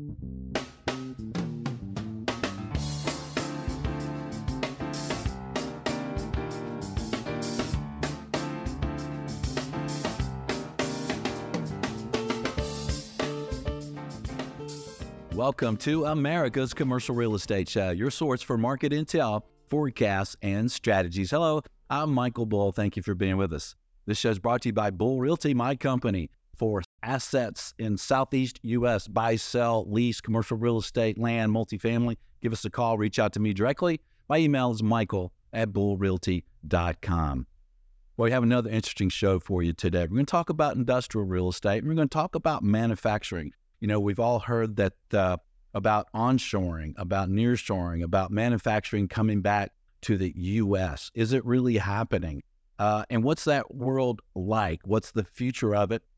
Welcome to America's Commercial Real Estate Show, your source for market intel, forecasts, and strategies. Hello, I'm Michael Bull. Thank you for being with us. This show is brought to you by Bull Realty, my company for assets in Southeast U.S. Buy, sell, lease, commercial real estate, land, multifamily. Give us a call. Reach out to me directly. My email is michael@bullrealty.com. Well, we have another interesting show for you today. We're going to talk about industrial real estate, and we're going to talk about manufacturing. You know, we've all heard that about onshoring, about nearshoring, about manufacturing coming back to the U.S. Is it really happening? And what's that world like? What's the future of it?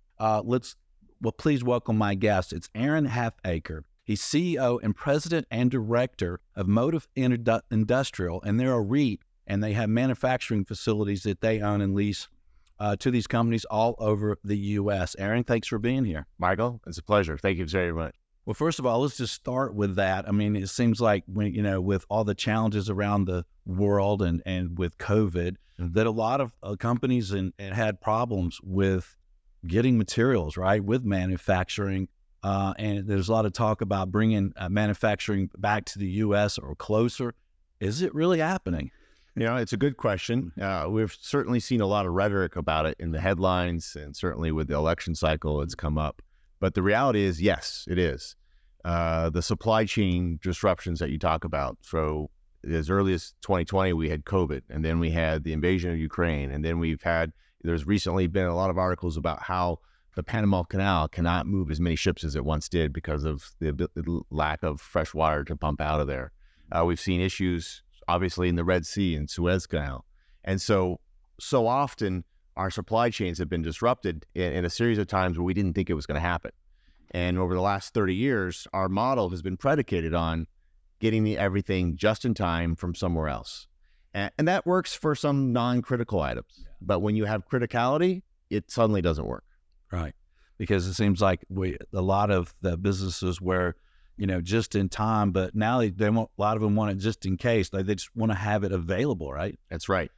Please welcome my guest. It's Aaron Halfacre. He's CEO and president and director of Motive Industrial, and they're a REIT, and they have manufacturing facilities that they own and lease to these companies all over the U.S. Aaron, thanks for being here. Michael, it's a pleasure. Thank you very much. Well, first of all, let's just start with that. I mean, it seems like with all the challenges around the world and with COVID, that a lot of companies and had problems with getting materials, right, with manufacturing. And there's a lot of talk about bringing manufacturing back to the U.S. or closer. Is it really happening? You know, it's a good question. We've certainly seen a lot of rhetoric about it in the headlines, and certainly with the election cycle, it's come up. But the reality is, yes, it is. The supply chain disruptions that you talk about. So as early as 2020, we had COVID, and then we had the invasion of Ukraine, and then there's recently been a lot of articles about how the Panama Canal cannot move as many ships as it once did because of the lack of fresh water to pump out of there. We've seen issues obviously in the Red Sea and Suez Canal. And so often our supply chains have been disrupted in a series of times where we didn't think it was going to happen. And over the last 30 years, our model has been predicated on getting everything just in time from somewhere else. And that works for some non-critical items. Yeah. But when you have criticality, it suddenly doesn't work. Right. Because it seems like a lot of the businesses where just in time, but now they want, a lot of them want it just in case. They just want to have it available, right? That's right.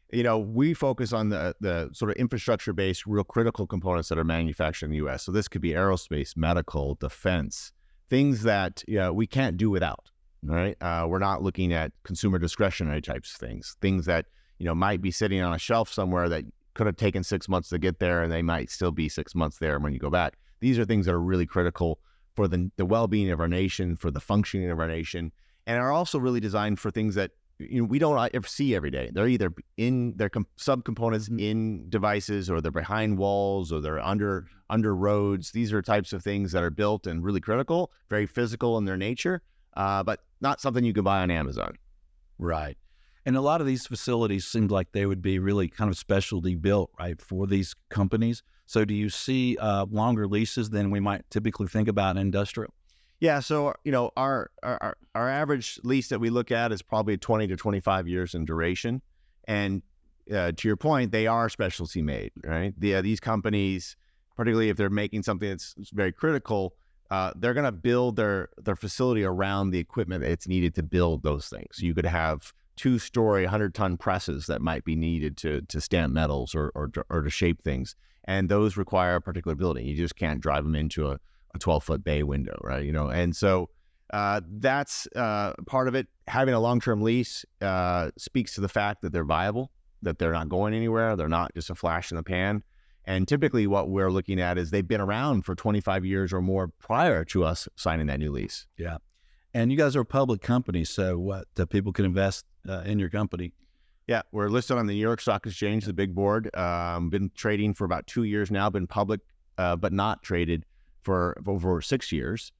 We focus on the sort of infrastructure-based, real critical components that are manufactured in the U.S. So this could be aerospace, medical, defense, things that we can't do without, right? We're not looking at consumer discretionary types of things that, might be sitting on a shelf somewhere that could have taken 6 months to get there, and they might still be 6 months there when you go back. These are things that are really critical for the well-being of our nation, for the functioning of our nation, and are also really designed for things that we don't ever see every day. They're either in their subcomponents in devices, or they're behind walls, or they're under roads. These are types of things that are built and really critical, very physical in their nature, but not something you can buy on Amazon. Right. And a lot of these facilities seem like they would be really kind of specialty built, right, for these companies. So do you see longer leases than we might typically think about in industrial? Yeah. So, our average lease that we look at is probably 20 to 25 years in duration. And to your point, they are specialty made, right? These companies, particularly if they're making something that's very critical, they're going to build their facility around the equipment that's needed to build those things. So you could have 2-story, 100-ton presses that might be needed to stamp metals or to shape things. And those require a particular building. You just can't drive them into a 12-foot bay window, right? And so that's part of it. Having a long-term lease speaks to the fact that they're viable, that they're not going anywhere. They're not just a flash in the pan. And typically what we're looking at is they've been around for 25 years or more prior to us signing that new lease. Yeah. And you guys are a public company, so what people can invest in your company? Yeah, we're listed on the New York Stock Exchange, the big board. Been trading for about 2 years now, been public, but not traded for over 6 years.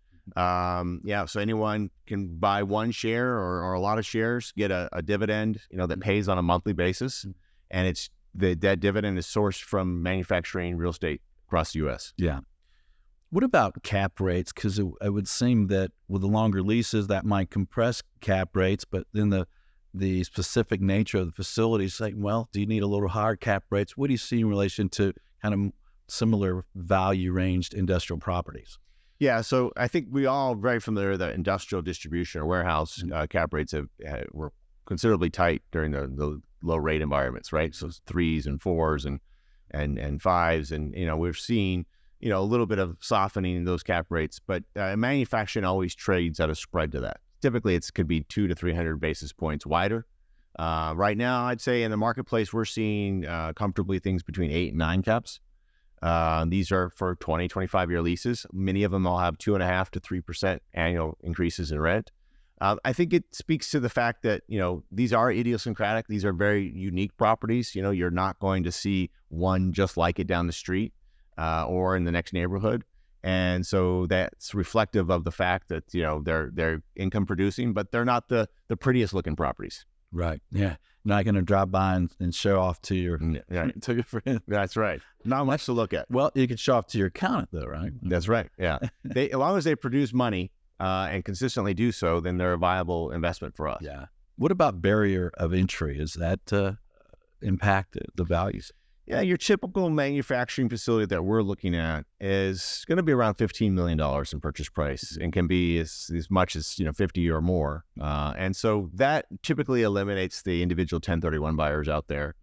So anyone can buy one share or a lot of shares, get a dividend, that pays on a monthly basis. And that dividend is sourced from manufacturing real estate across the U.S. Yeah. What about cap rates? Because it would seem that with the longer leases, that might compress cap rates, but then the specific nature of the facility is saying, well, do you need a little higher cap rates? What do you see in relation to kind of similar value ranged industrial properties? Yeah, so I think we all very familiar that industrial distribution or warehouse cap rates were considerably tight during the low rate environments, right? So 3s and 4s and 5s, and we're seeing a little bit of softening in those cap rates, but manufacturing always trades at a spread to that. Typically, it could be 200 to 300 basis points wider. Right now, I'd say in the marketplace, we're seeing comfortably things between 8 and 9 caps. These are for 20, 25-year leases. Many of them all have 2.5% to 3% annual increases in rent. I think it speaks to the fact that, these are idiosyncratic. These are very unique properties. You're not going to see one just like it down the street or in the next neighborhood. And so that's reflective of the fact that, they're income producing, but they're not the prettiest looking properties. Right. Yeah. Not going to drive by and show off to your to your friend. That's right. Not much to look at. Well, you can show off to your accountant, though, right? That's right. Yeah. As long as they produce money and consistently do so, then they're a viable investment for us. Yeah. What about barrier of entry? Is that impact the values? Yeah, your typical manufacturing facility that we're looking at is going to be around $15 million in purchase price and can be as much as 50 or more. And so that typically eliminates the individual 1031 buyers out there.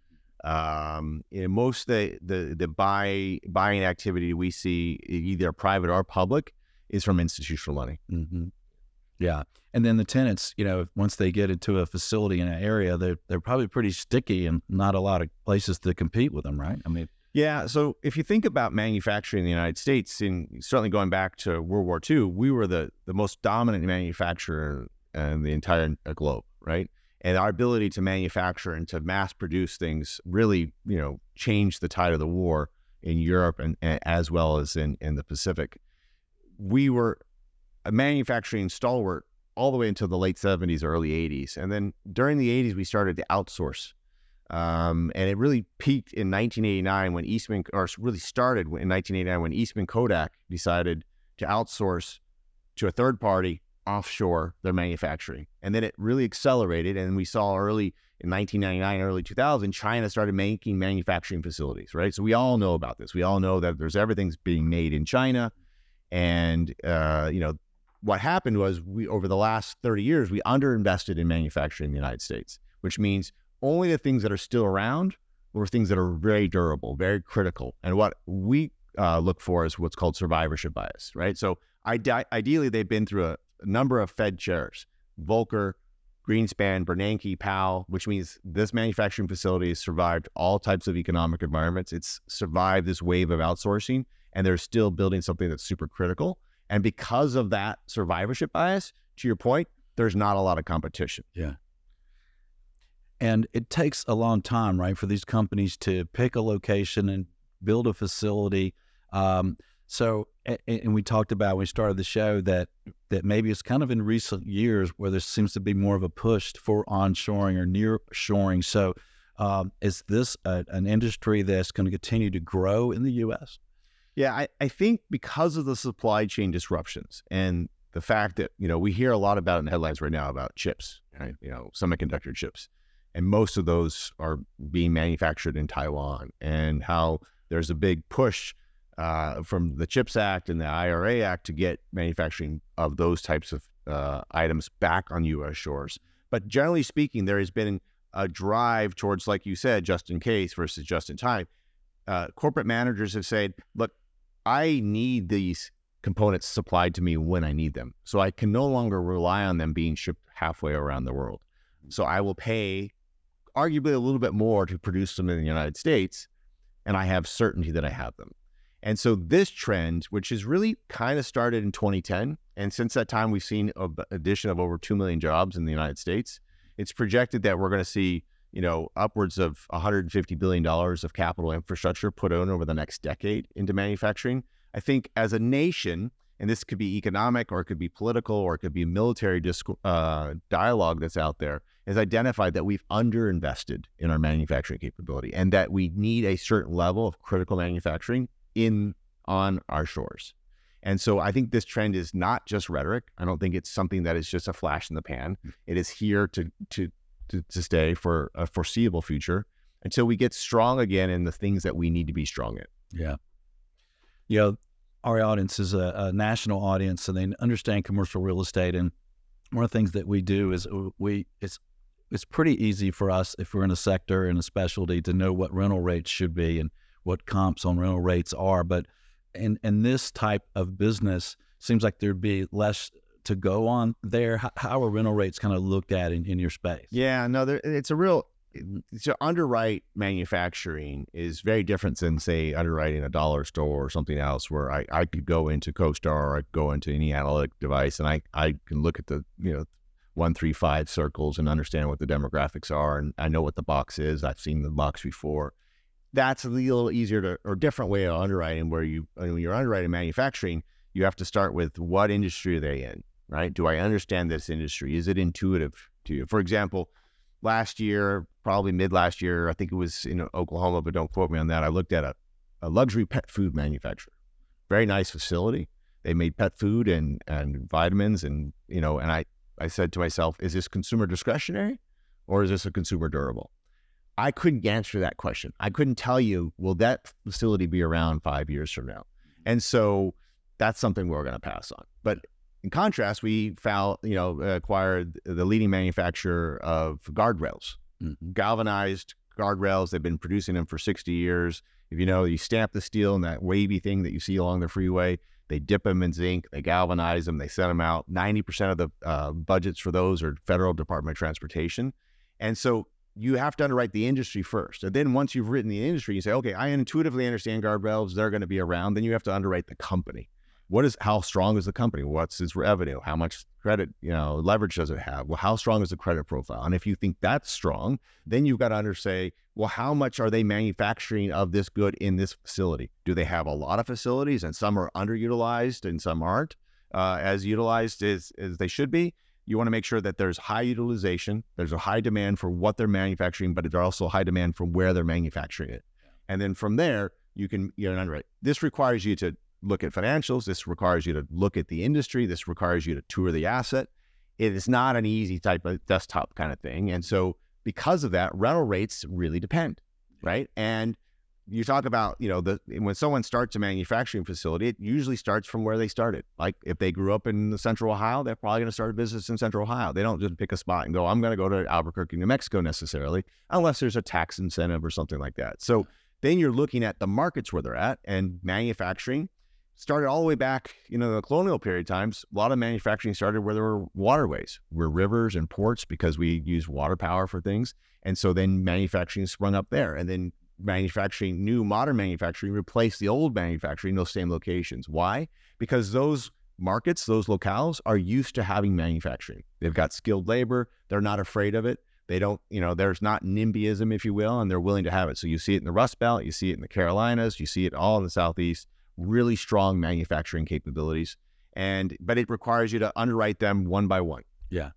Most of the buying activity we see, either private or public, is from institutional money. Mm-hmm. Yeah. And then the tenants, once they get into a facility in an area, they're probably pretty sticky and not a lot of places to compete with them, right? I mean, yeah. So if you think about manufacturing in the United States, and certainly going back to World War II, we were the most dominant manufacturer in the entire globe, right? And our ability to manufacture and to mass produce things really, changed the tide of the war in Europe and as well as in the Pacific. We were a manufacturing stalwart all the way until the late 70s, early 80s. And then during the 80s, we started to outsource. And it really peaked in 1989 when started in 1989 when Eastman Kodak decided to outsource to a third party offshore their manufacturing. And then it really accelerated. And we saw early in 1999, early 2000, China started making manufacturing facilities, right? So we all know about this. We all know that everything's being made in China. And, what happened was over the last 30 years, we underinvested in manufacturing in the United States, which means only the things that are still around were things that are very durable, very critical. And what we look for is what's called survivorship bias, right? So ideally, they've been through a number of Fed chairs, Volcker, Greenspan, Bernanke, Powell, which means this manufacturing facility has survived all types of economic environments. It's survived this wave of outsourcing, and they're still building something that's super critical. And because of that survivorship bias, to your point, there's not a lot of competition. Yeah. And it takes a long time, right, for these companies to pick a location and build a facility. And we talked about when we started the show that maybe it's kind of in recent years where there seems to be more of a push for onshoring or nearshoring. So is this an industry that's going to continue to grow in the U.S.? Yeah, I think because of the supply chain disruptions and the fact that, we hear a lot about in the headlines right now about chips, right? Semiconductor chips. And most of those are being manufactured in Taiwan, and how there's a big push from the CHIPS Act and the IRA Act to get manufacturing of those types of items back on U.S. shores. But generally speaking, there has been a drive towards, like you said, just in case versus just in time. Corporate managers have said, look, I need these components supplied to me when I need them. So I can no longer rely on them being shipped halfway around the world. So I will pay arguably a little bit more to produce them in the United States, and I have certainty that I have them. And so this trend, which is really kind of started in 2010, and since that time, we've seen an addition of over 2 million jobs in the United States. It's projected that we're going to see upwards of $150 billion of capital infrastructure put on over the next decade into manufacturing. I think as a nation, and this could be economic or it could be political or it could be military dialogue that's out there, has identified that we've underinvested in our manufacturing capability and that we need a certain level of critical manufacturing on our shores. And so I think this trend is not just rhetoric. I don't think it's something that is just a flash in the pan. It is here to stay for a foreseeable future until we get strong again in the things that we need to be strong in. Yeah. our audience is a national audience, and they understand commercial real estate. And one of the things that we do is it's pretty easy for us, if we're in a sector and a specialty, to know what rental rates should be and what comps on rental rates are. But in this type of business, seems like there'd be less to go on there. How are rental rates kind of looked at in your space? Yeah, no, so underwrite manufacturing is very different than, say, underwriting a dollar store or something else, where I could go into CoStar or I could go into any analytic device and I can look at the 1, 3, 5 circles and understand what the demographics are, and I know what the box is. I've seen the box before. That's a little easier or different way of underwriting, where when you're underwriting manufacturing, you have to start with what industry are they in, right? Do I understand this industry? Is it intuitive to you? For example, last year, probably mid last year, I think it was in Oklahoma, but don't quote me on that, I looked at a luxury pet food manufacturer. Very nice facility. They made pet food and vitamins, and I said to myself, is this consumer discretionary or is this a consumer durable? I couldn't answer that question. I couldn't tell you, will that facility be around 5 years from now? And so that's something we're going to pass on. But in contrast, we acquired the leading manufacturer of guardrails, galvanized guardrails. They've been producing them for 60 years. If you stamp the steel in that wavy thing that you see along the freeway, they dip them in zinc, they galvanize them, they send them out. 90% of the budgets for those are Federal Department of Transportation. And so you have to underwrite the industry first. And then once you've written the industry, you say, okay, I intuitively understand guardrails, they're going to be around. Then you have to underwrite the company. How strong is the company? What's its revenue? How much credit, leverage does it have? Well, how strong is the credit profile? And if you think that's strong, then you've got to say, well, how much are they manufacturing of this good in this facility? Do they have a lot of facilities, and some are underutilized and some aren't as utilized as they should be? You want to make sure that there's high utilization, there's a high demand for what they're manufacturing, but there's also high demand for where they're manufacturing it. And then from there, you can underwrite. This requires you to look at financials. This requires you to look at the industry. This requires you to tour the asset. It is not an easy type of desktop kind of thing. And so because of that, rental rates really depend, right? And you talk about, when someone starts a manufacturing facility, it usually starts from where they started. Like if they grew up in the Central Ohio, they're probably going to start a business in Central Ohio. They don't just pick a spot and go, I'm going to go to Albuquerque, New Mexico necessarily, unless there's a tax incentive or something like that. So then you're looking at the markets where they're at, and manufacturing started all the way back, the colonial period times. A lot of manufacturing started where there were waterways, where rivers and ports, because we use water power for things. And so then manufacturing sprung up there. And then new modern manufacturing replaced the old manufacturing in those same locations. Why? Because those markets, those locales are used to having manufacturing. They've got skilled labor. They're not afraid of it. They don't, there's not NIMBYism, if you will, and they're willing to have it. So you see it in the Rust Belt, you see it in the Carolinas, you see it all in the Southeast. Really strong manufacturing capabilities, but it requires you to underwrite them one by one. Yeah.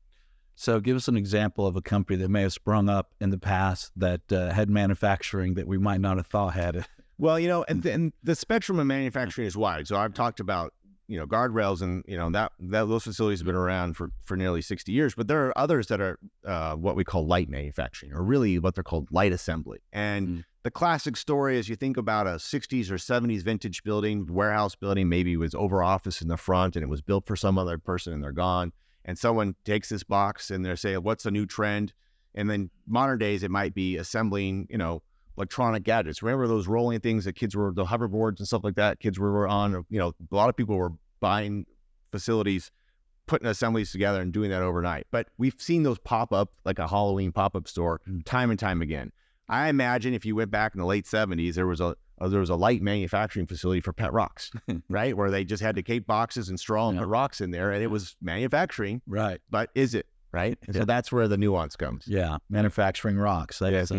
So give us an example of a company that may have sprung up in the past that had manufacturing that we might not have thought had it. Well, and the spectrum of manufacturing is wide. So I've talked about, guardrails, and, that those facilities have been around for nearly 60 years, but there are others that are what we call light manufacturing, or really what they're called light assembly. And the classic story is, you think about a 60s or 70s vintage building, warehouse building, maybe it was over office in the front and it was built for some other person and they're gone. And someone takes this box and they're saying, what's a new trend? And then modern days, it might be assembling, electronic gadgets. Remember those rolling things that kids were, the hoverboards and stuff like that, kids were on, a lot of people were buying facilities, putting assemblies together and doing that overnight. But we've seen those pop up, like a Halloween pop-up store, time and time again. I imagine if you went back in the late 70s, there was a light manufacturing facility for pet rocks, right? Where they just had to keep boxes and straw and put rocks in there, and it was manufacturing. Right. But is it, right? And so that's where the nuance comes. Yeah. Manufacturing rocks. That's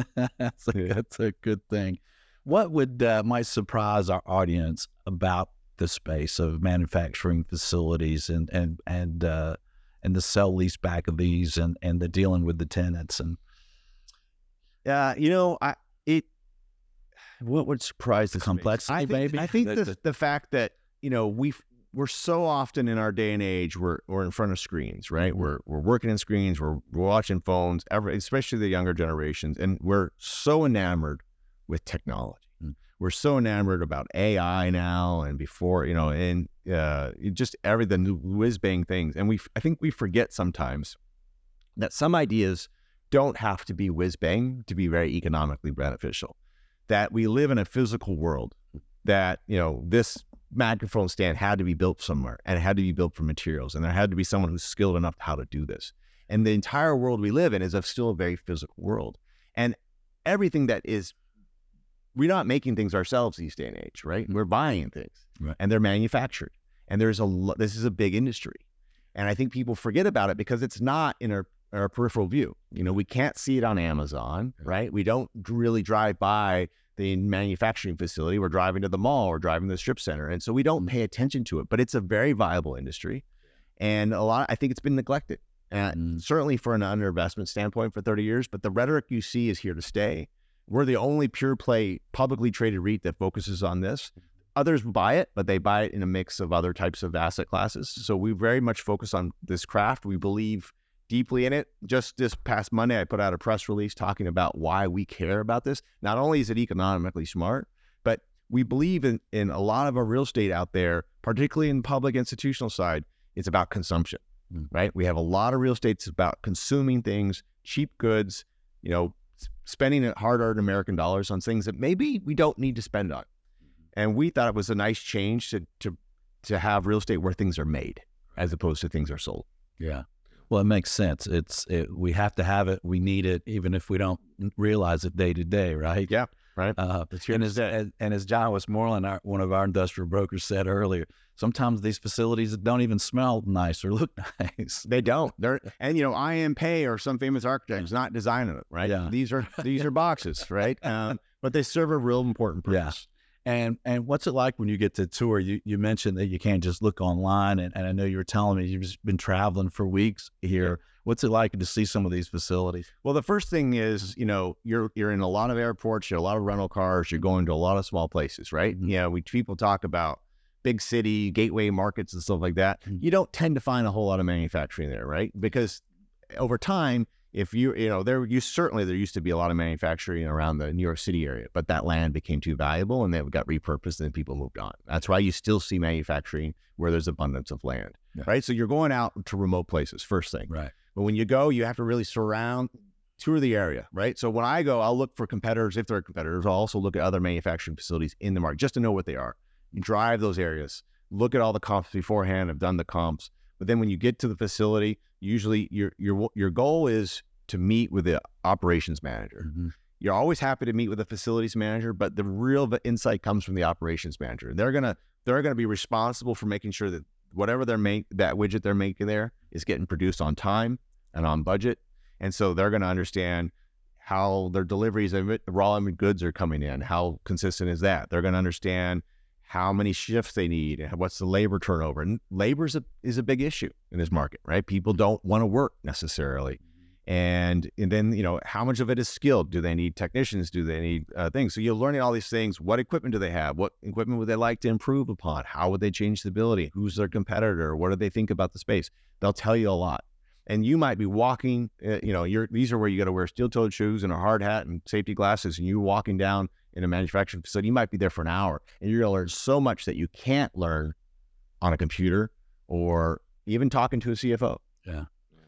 a good thing. What might surprise our audience about the space of manufacturing facilities and the sell lease back of these and the dealing with the tenants? And what would surprise the complexity, maybe? I think the fact that, we're so often in our day and age, we're in front of screens, right? We're working in screens, we're watching phones, especially the younger generations, and we're so enamored with technology. we're so enamored about AI now and before, and just everything, whiz bang things. And I think we forget sometimes that some ideas don't have to be whiz bang to be very economically beneficial. That we live in a physical world, that, this microphone stand had to be built somewhere, and it had to be built from materials, and there had to be someone who's skilled enough how to do this. And the entire world we live in is still a very physical world. And everything that is, we're not making things ourselves these day and age, right? We're buying things, right, and they're manufactured. And this is a big industry. And I think people forget about it because it's not in our peripheral view. We can't see it on Amazon, right? We don't really drive by the manufacturing facility. We're driving to the mall or driving to the strip center. And so we don't pay attention to it, but it's a very viable industry. And I think it's been neglected. Certainly for an underinvestment standpoint for 30 years, but the rhetoric you see is here to stay. We're the only pure play publicly traded REIT that focuses on this. Others buy it, but they buy it in a mix of other types of asset classes. So we very much focus on this craft. We believe deeply in it. Just this past Monday, I put out a press release talking about why we care about this. Not only is it economically smart, but we believe in a lot of our real estate out there, particularly in the public institutional side, it's about consumption, right? We have a lot of real estate that's about consuming things, cheap goods, spending hard-earned American dollars on things that maybe we don't need to spend on. And we thought it was a nice change to have real estate where things are made as opposed to things are sold. Yeah. Well, it makes sense. We have to have it. We need it, even if we don't realize it day to day, right? Yeah, right. And as John Westmoreland, one of our industrial brokers, said earlier, sometimes these facilities don't even smell nice or look nice. They don't. I.M. Pei or some famous architect is not designing it, right? Yeah. These are boxes, right? But they serve a real important purpose. And what's it like when you get to tour? You mentioned that you can't just look online, and I know you were telling me you've just been traveling for weeks here. Yeah. What's it like to see some of these facilities? Well, the first thing is, you're in a lot of airports, you're a lot of rental cars, you're going to a lot of small places, right? Mm-hmm. People talk about big city, gateway markets and stuff like that. Mm-hmm. You don't tend to find a whole lot of manufacturing there, right? Because over time, if there used to be a lot of manufacturing around the New York City area, but that land became too valuable and they got repurposed and people moved on. That's why you still see manufacturing where there's abundance of land, right? So you're going out to remote places, first thing. Right. But when you go, you have to really tour the area, right? So when I go, I'll look for competitors. If there are competitors, I'll also look at other manufacturing facilities in the market just to know what they are. You drive those areas, look at all the comps beforehand. I've done the comps. But then when you get to the facility, usually your goal is to meet with the operations manager. Mm-hmm. You're always happy to meet with the facilities manager, but the real insight comes from the operations manager. They're gonna be responsible for making sure that whatever that widget they're making there is getting produced on time and on budget. And so they're gonna understand how their deliveries of raw goods are coming in. How consistent is that? They're gonna understand how many shifts they need, and what's the labor turnover. And labor is a big issue in this market, right? People don't want to work necessarily. And then, how much of it is skilled? Do they need technicians? Do they need things? So you're learning all these things. What equipment do they have? What equipment would they like to improve upon? How would they change stability? Who's their competitor? What do they think about the space? They'll tell you a lot. And you might be walking, these are where you got to wear steel-toed shoes and a hard hat and safety glasses, and you're walking down in a manufacturing facility. You might be there for an hour, and you're going to learn so much that you can't learn on a computer or even talking to a CFO. Yeah.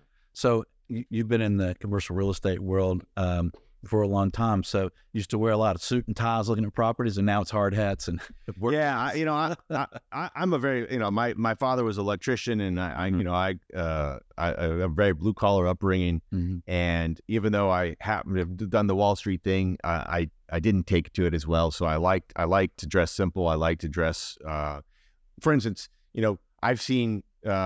So you've been in the commercial real estate world for a long time. So you used to wear a lot of suit and ties looking at properties, and now it's hard hats and work. Yeah, I'm a very, my father was an electrician, and I a very blue collar upbringing. Mm-hmm. And even though I happen to have done the Wall Street thing, I didn't take to it as well. So I like to dress simple. I like to dress, for instance, I've seen,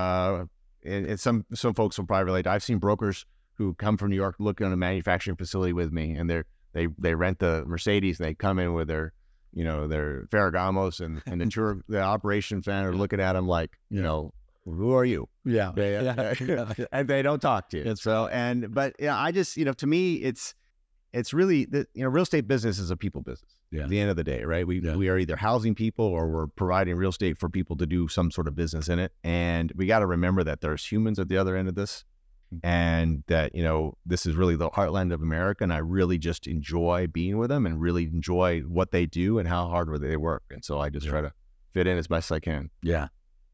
and some folks will probably relate. I've seen brokers who come from New York look at a manufacturing facility with me, and they rent the Mercedes, and they come in with their Ferragamos, and the operations manager looking at them like, who are you? Yeah. And they don't talk to you. I just, to me, it's really real estate business is a people business. Yeah. At the end of the day, right? We are either housing people or we're providing real estate for people to do some sort of business in it. And we got to remember that there's humans at the other end of this. and that, this is really the heartland of America, and I really just enjoy being with them and really enjoy what they do and how hard they work. And so I just try to fit in as best I can. Yeah.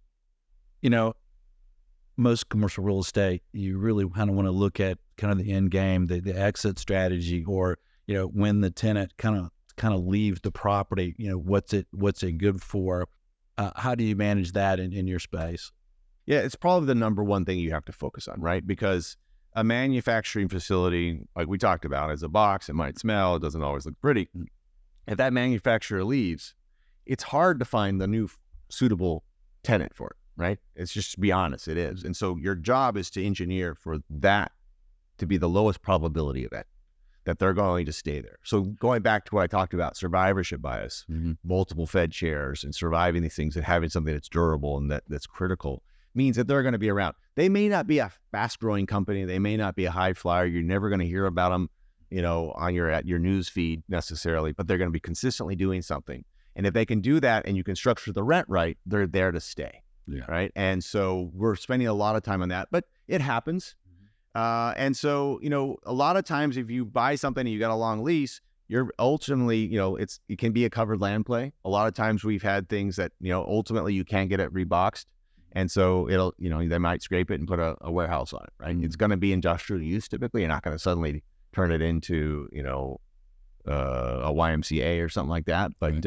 Most commercial real estate, you really kind of want to look at kind of the end game, the exit strategy, or, when the tenant kind of leaves the property, what's it good for? How do you manage that in your space? Yeah, it's probably the number one thing you have to focus on, right? Because a manufacturing facility, like we talked about, is a box. It might smell. It doesn't always look pretty. If that manufacturer leaves, it's hard to find the new suitable tenant for it, right? It's just, to be honest, it is. And so your job is to engineer for that to be the lowest probability event, that they're going to stay there. So going back to what I talked about, survivorship bias, multiple Fed chairs, and surviving these things and having something that's durable and that's critical means that they're going to be around. They may not be a fast-growing company. They may not be a high flyer. You're never going to hear about them, on your news feed necessarily, but they're going to be consistently doing something. And if they can do that and you can structure the rent right, they're there to stay. Yeah. Right. And so we're spending a lot of time on that, but it happens. And so, a lot of times if you buy something and you got a long lease, you're ultimately, it can be a covered land play. A lot of times we've had things that, ultimately you can't get it reboxed. And so it'll, they might scrape it and put a warehouse on it, right? It's going to be industrial use typically. You're not going to suddenly turn it into, a YMCA or something like that. But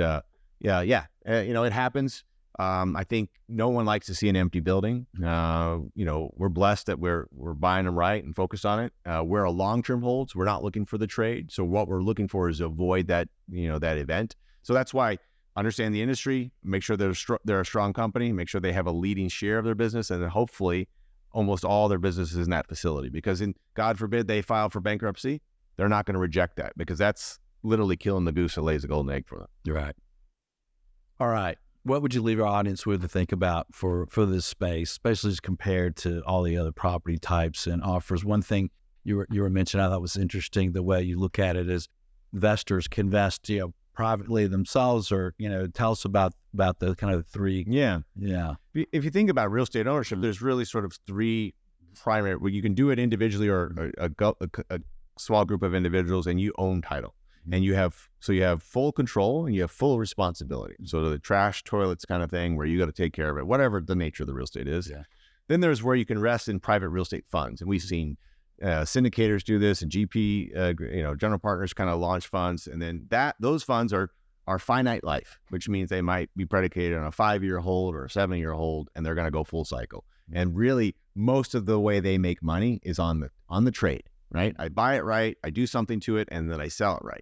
it happens. I think no one likes to see an empty building. We're blessed that we're buying them right and focused on it. We're a long-term hold, so we're not looking for the trade. So what we're looking for is avoid that, that event. So that's why understand the industry, make sure they're a strong company, make sure they have a leading share of their business, and then hopefully almost all their business is in that facility. Because God forbid they file for bankruptcy, they're not going to reject that, because that's literally killing the goose that lays a golden egg for them. You're right. All right. What would you leave our audience with to think about for this space, especially as compared to all the other property types and offers? One thing you were mentioning I thought was interesting, the way you look at it is investors can invest, privately themselves, or, tell us about the kind of three. Yeah. If you think about real estate ownership, there's really sort of three primary, where you can do it individually or a small group of individuals, and you own title. And you have full control and you have full responsibility. So the trash, toilets kind of thing, where you got to take care of it, whatever the nature of the real estate is. Yeah. Then there's where you can rest in private real estate funds. And we've seen syndicators do this, and GP, general partners kind of launch funds. And then those funds are finite life, which means they might be predicated on a 5-year hold or a 7-year hold, and they're going to go full cycle. And really, most of the way they make money is on the trade, right? I buy it right, I do something to it, and then I sell it right.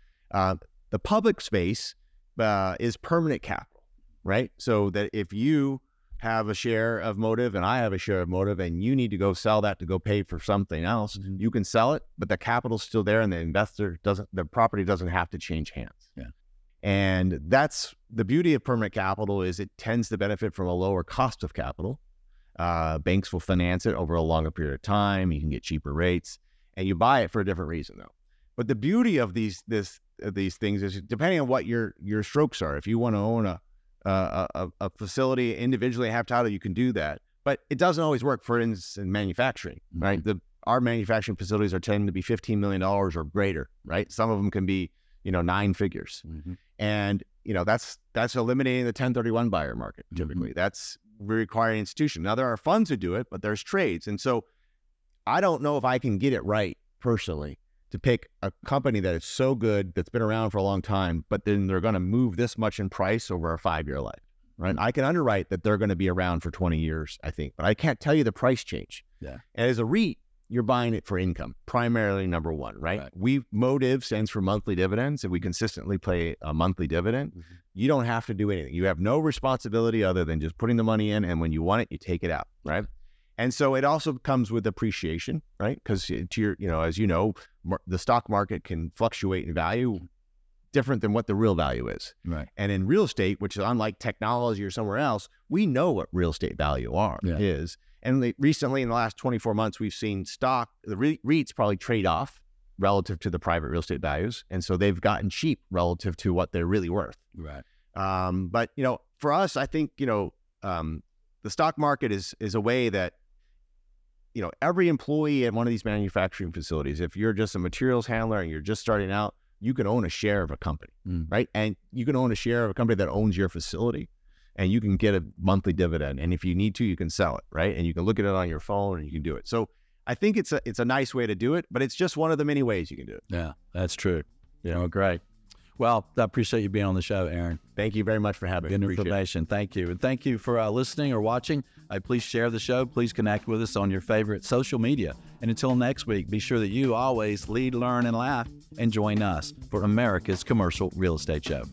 The public space is permanent capital, right? So that if you have a share of Motive and I have a share of Motive, and you need to go sell that to go pay for something else, you can sell it, but the capital's still there, and the property doesn't have to change hands. Yeah. And that's the beauty of permanent capital, is it tends to benefit from a lower cost of capital. Banks will finance it over a longer period of time. You can get cheaper rates, and you buy it for a different reason though. But the beauty of these things is, depending on what your strokes are, if you want to own a facility individually, have title, you can do that. But it doesn't always work. For instance, in manufacturing, right? Our manufacturing facilities tend to be $15 million or greater, right? Some of them can be, 9 figures. And, that's eliminating the 1031 buyer market. Typically, that's requiring institution. Now there are funds who do it, but there's trades. And so I don't know if I can get it right personally to pick a company that is so good, that's been around for a long time, but then they're going to move this much in price over a 5-year life, right? I can underwrite that they're going to be around for 20 years, I think, but I can't tell you the price change. Yeah. And as a REIT, you're buying it for income, primarily, number one, right? Motive stands for monthly dividends, and we consistently pay a monthly dividend. You don't have to do anything. You have no responsibility other than just putting the money in, and when you want it, you take it out, right? And so it also comes with appreciation, right? Because as you know, the stock market can fluctuate in value different than what the real value is. Right. And in real estate, which is unlike technology or somewhere else, we know what real estate value is. And recently, in the last 24 months, we've seen the REITs probably trade off relative to the private real estate values. And so they've gotten cheap relative to what they're really worth. Right. But, for us, I think, the stock market is a way that every employee at one of these manufacturing facilities, if you're just a materials handler and you're just starting out, you can own a share of a company, right? And you can own a share of a company that owns your facility, and you can get a monthly dividend. And if you need to, you can sell it, right? And you can look at it on your phone and you can do it. So I think it's a nice way to do it, but it's just one of the many ways you can do it. Yeah, that's true. Great. Well, I appreciate you being on the show, Aaron. Thank you very much for having me. Good information. Thank you. And thank you for listening or watching. Please share the show. Please connect with us on your favorite social media. And until next week, be sure that you always lead, learn, and laugh, and join us for America's Commercial Real Estate Show.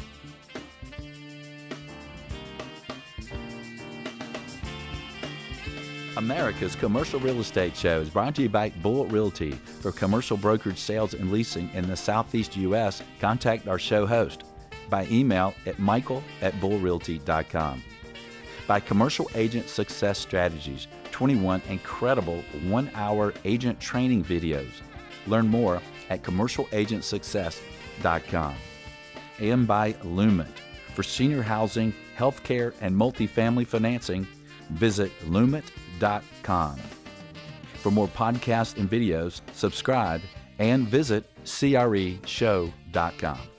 America's Commercial Real Estate Show is brought to you by Bull Realty. For commercial brokerage sales and leasing in the Southeast U.S., contact our show host by email at michael@bullrealty.com. By Commercial Agent Success Strategies, 21 incredible one-hour agent training videos. Learn more at commercialagentsuccess.com. And by Lument. For senior housing, healthcare, and multifamily financing, visit lument.com. For more podcasts and videos, subscribe and visit CREshow.com.